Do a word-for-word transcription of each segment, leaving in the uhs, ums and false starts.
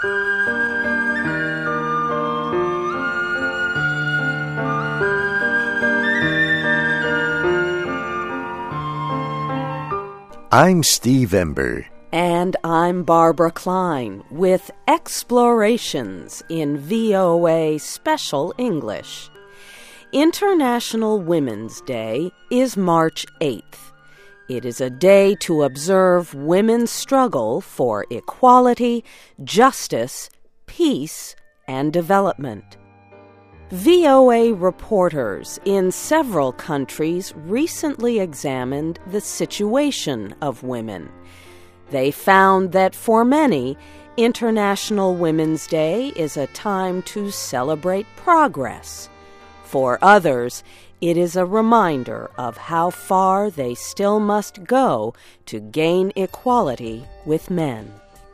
I'm Steve Ember. And I'm Barbara Klein with Explorations in V O A Special English. International Women's Day is March eighth. It is a day to observe women's struggle for equality, justice, peace, and development. V O A reporters in several countries recently examined the situation of women. They found that for many, International Women's Day is a time to celebrate progress. For others, it is a reminder of how far they still must go to gain equality with men.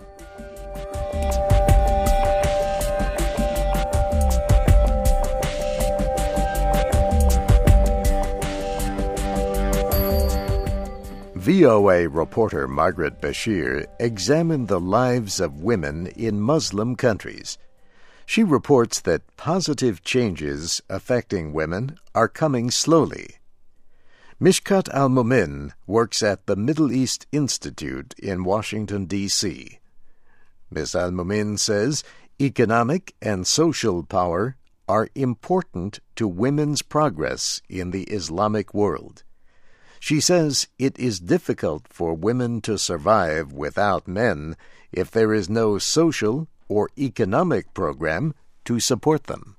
V O A reporter Margaret Bashir examined the lives of women in Muslim countries. She reports that positive changes affecting women are coming slowly. Mishkat Al-Mumin works at the Middle East Institute in Washington, D C Miz Al-Mumin says economic and social power are important to women's progress in the Islamic world. She says it is difficult for women to survive without men if there is no social or economic program to support them.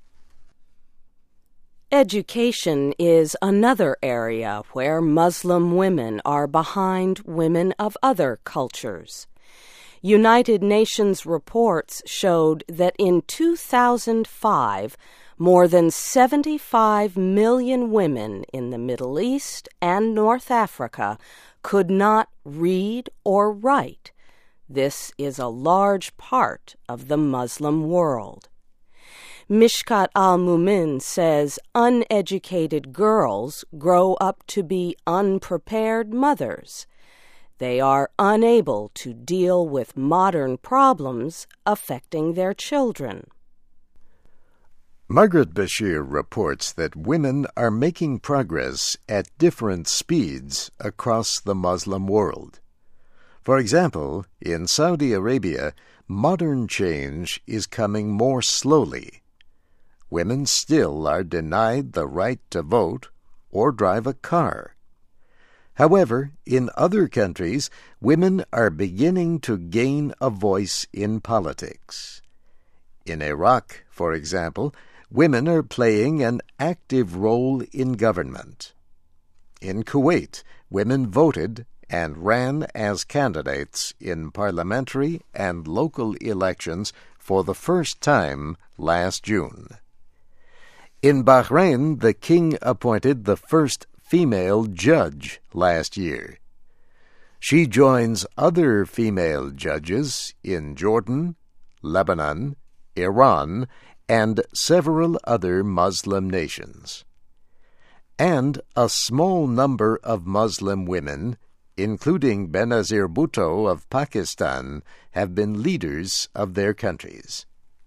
Education is another area where Muslim women are behind women of other cultures. United Nations reports showed that in two thousand five, more than seventy-five million women in the Middle East and North Africa could not read or write. This is a large part of the Muslim world. Mishkat Al-Mumin says uneducated girls grow up to be unprepared mothers. They are unable to deal with modern problems affecting their children. Margaret Bashir reports that women are making progress at different speeds across the Muslim world. For example, in Saudi Arabia, modern change is coming more slowly. Women still are denied the right to vote or drive a car. However, in other countries, women are beginning to gain a voice in politics. In Iraq, for example, women are playing an active role in government. In Kuwait, women voted and ran as candidates in parliamentary and local elections for the first time last June. In Bahrain, the king appointed the first female judge last year. She joins other female judges in Jordan, Lebanon, Iran, and several other Muslim nations. And a small number of Muslim women, including Benazir Bhutto of Pakistan, have been leaders of their countries.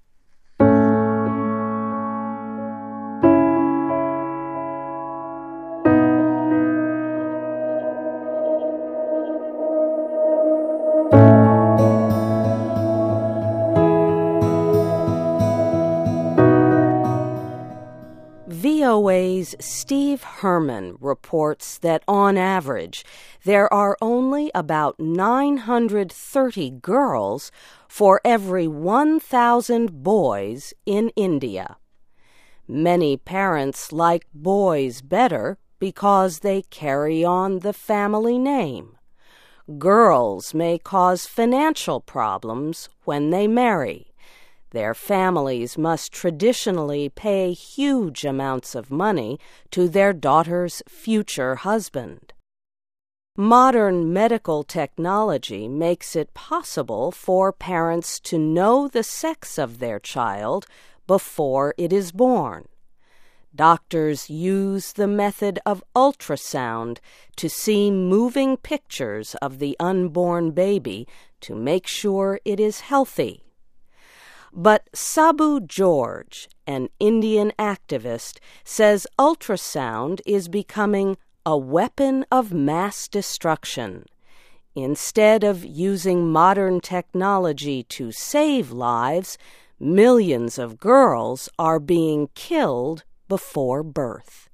V O A's Steve Herman reports that on average, there are only about nine hundred thirty girls for every one thousand boys in India. Many parents like boys better because they carry on the family name. Girls may cause financial problems when they marry. Their families must traditionally pay huge amounts of money to their daughter's future husband. Modern medical technology makes it possible for parents to know the sex of their child before it is born. Doctors use the method of ultrasound to see moving pictures of the unborn baby to make sure it is healthy. But Sabu George, an Indian activist, says ultrasound is becoming a weapon of mass destruction. Instead of using modern technology to save lives, millions of girls are being killed before birth.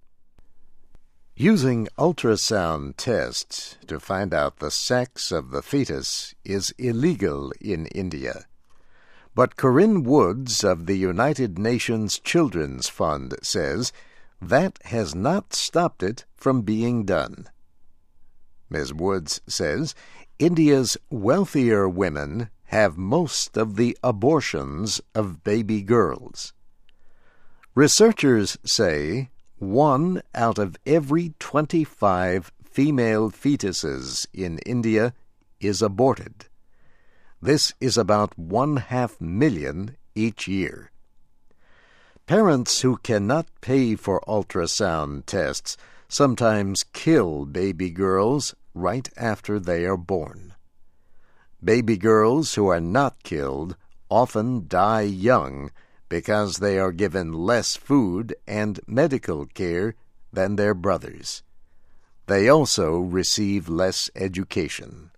Using ultrasound tests to find out the sex of the fetus is illegal in India. But Corinne Woods of the United Nations Children's Fund says that has not stopped it from being done. Miz Woods says India's wealthier women have most of the abortions of baby girls. Researchers say one out of every twenty-five female fetuses in India is aborted. This is about one-half million each year. Parents who cannot pay for ultrasound tests sometimes kill baby girls right after they are born. Baby girls who are not killed often die young because they are given less food and medical care than their brothers. They also receive less education.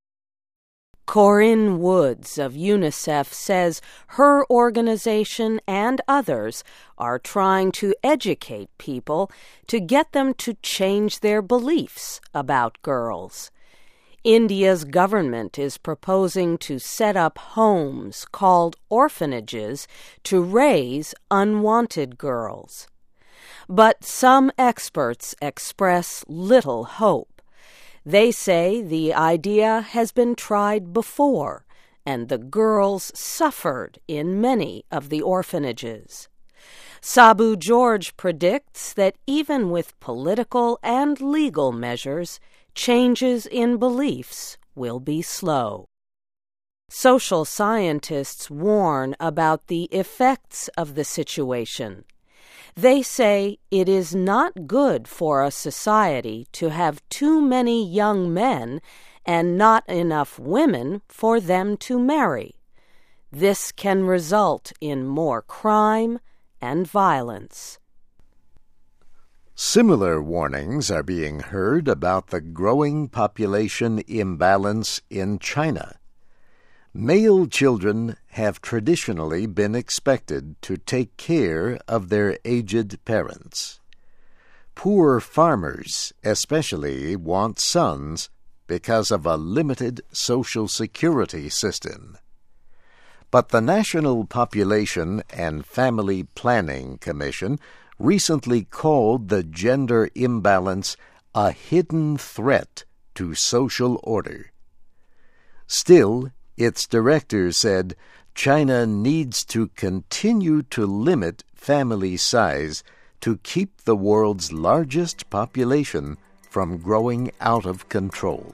Corinne Woods of UNICEF says her organization and others are trying to educate people to get them to change their beliefs about girls. India's government is proposing to set up homes called orphanages to raise unwanted girls. But some experts express little hope. They say the idea has been tried before, and the girls suffered in many of the orphanages. Sabu George predicts that even with political and legal measures, changes in beliefs will be slow. Social scientists warn about the effects of the situation. They say it is not good for a society to have too many young men and not enough women for them to marry. This can result in more crime and violence. Similar warnings are being heard about the growing population imbalance in China. Male children have traditionally been expected to take care of their aged parents. Poor farmers especially want sons because of a limited social security system. But the National Population and Family Planning Commission recently called the gender imbalance a hidden threat to social order. Still, its director said China needs to continue to limit family size to keep the world's largest population from growing out of control.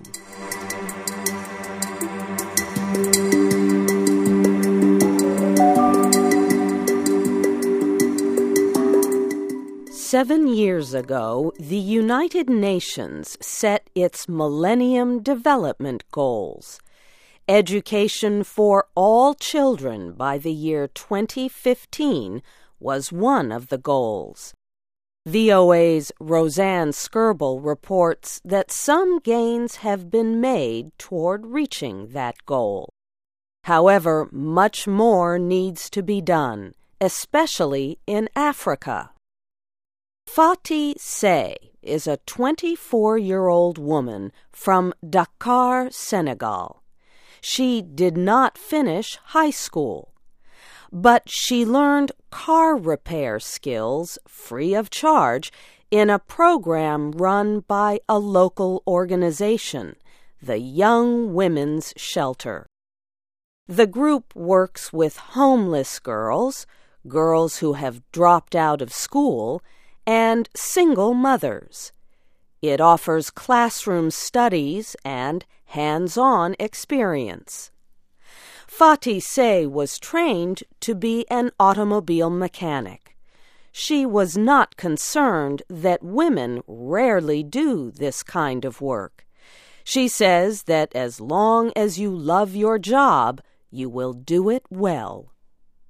Seven years ago, the United Nations set its Millennium Development Goals. Education for all children by the year twenty fifteen was one of the goals. V O A's Roseanne Skirble reports that some gains have been made toward reaching that goal. However, much more needs to be done, especially in Africa. Fati Say is a twenty-four-year-old woman from Dakar, Senegal. She did not finish high school, but she learned car repair skills free of charge in a program run by a local organization, the Young Women's Shelter. The group works with homeless girls, girls who have dropped out of school, and single mothers. It offers classroom studies and hands-on experience. Fati Say was trained to be an automobile mechanic. She was not concerned that women rarely do this kind of work. She says that as long as you love your job, you will do it well.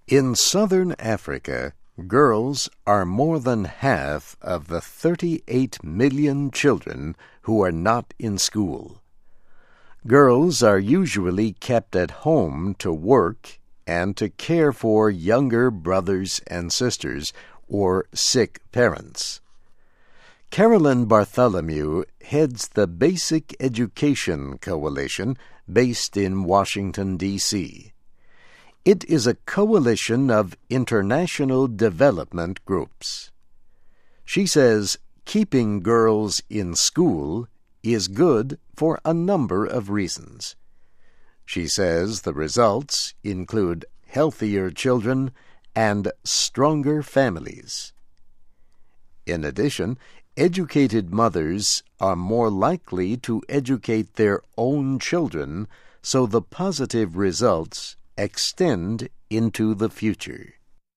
In southern Africa, girls are more than half of the thirty-eight million children who are not in school. Girls are usually kept at home to work and to care for younger brothers and sisters or sick parents. Carolyn Bartholomew heads the Basic Education Coalition based in Washington, D C It is a coalition of international development groups. She says keeping girls in school is good for a number of reasons. She says the results include healthier children and stronger families. In addition, educated mothers are more likely to educate their own children, so the positive results extend into the future.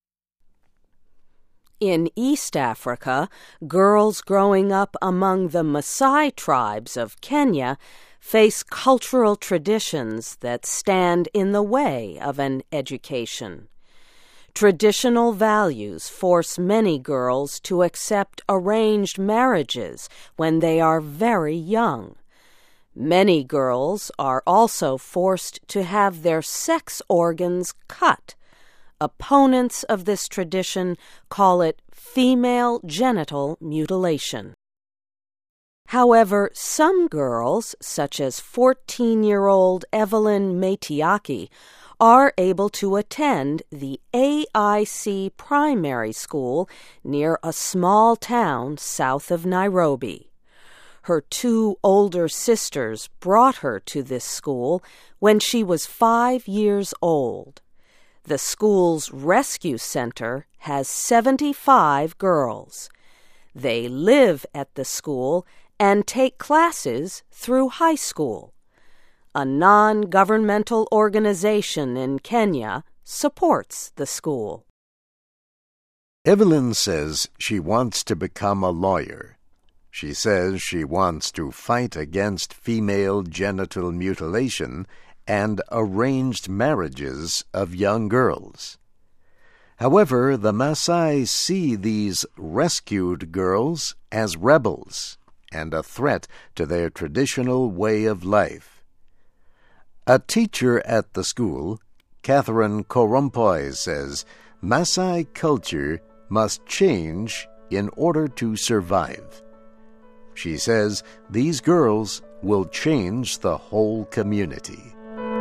In East Africa, girls growing up among the Maasai tribes of Kenya face cultural traditions that stand in the way of an education. Traditional values force many girls to accept arranged marriages when they are very young. Many girls are also forced to have their sex organs cut. Opponents of this tradition call it female genital mutilation. However, some girls, such as fourteen-year-old Evelyn Matiaki, are able to attend the A I C primary school near a small town south of Nairobi. Her two older sisters brought her to this school when she was five years old. The school's rescue center has seventy-five girls. They live at the school and take classes through high school. A non-governmental organization in Kenya supports the school. Evelyn says she wants to become a lawyer. She says she wants to fight against female genital mutilation and arranged marriages of young girls. However, the Maasai see these rescued girls as rebels and a threat to their traditional way of life. A teacher at the school, Catherine Korompoy, says Maasai culture must change in order to survive. She says these girls will change the whole community.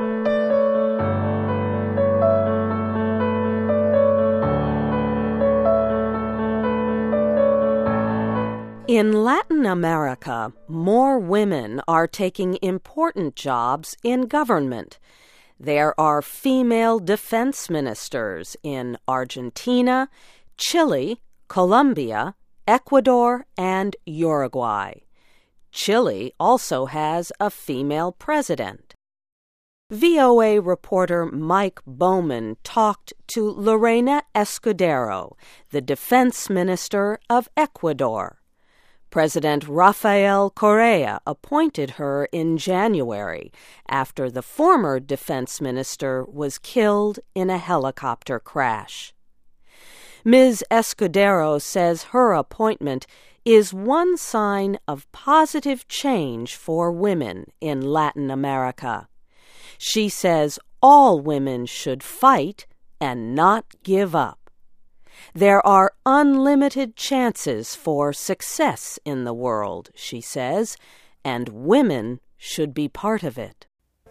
In Latin America, more women are taking important jobs in government. There are female defense ministers in Argentina, Chile, Colombia, Ecuador, and Uruguay. Chile also has a female president. V O A reporter Mike Bowman talked to Lorena Escudero, the defense minister of Ecuador. President Rafael Correa appointed her in January after the former defense minister was killed in a helicopter crash. Miz Escudero says her appointment is one sign of positive change for women in Latin America. She says all women should fight and not give up. There are unlimited chances for success in the world, she says, and women should be part of it.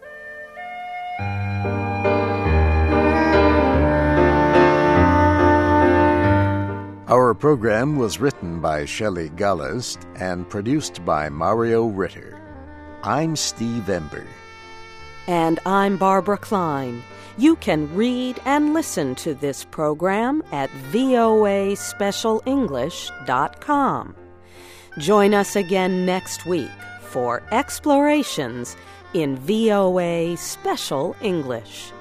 Our program was written by Shelley Gollust and produced by Mario Ritter. I'm Steve Ember. And I'm Barbara Klein. You can read and listen to this program at V O A special english dot com. Join us again next week for explorations in V O A Special English.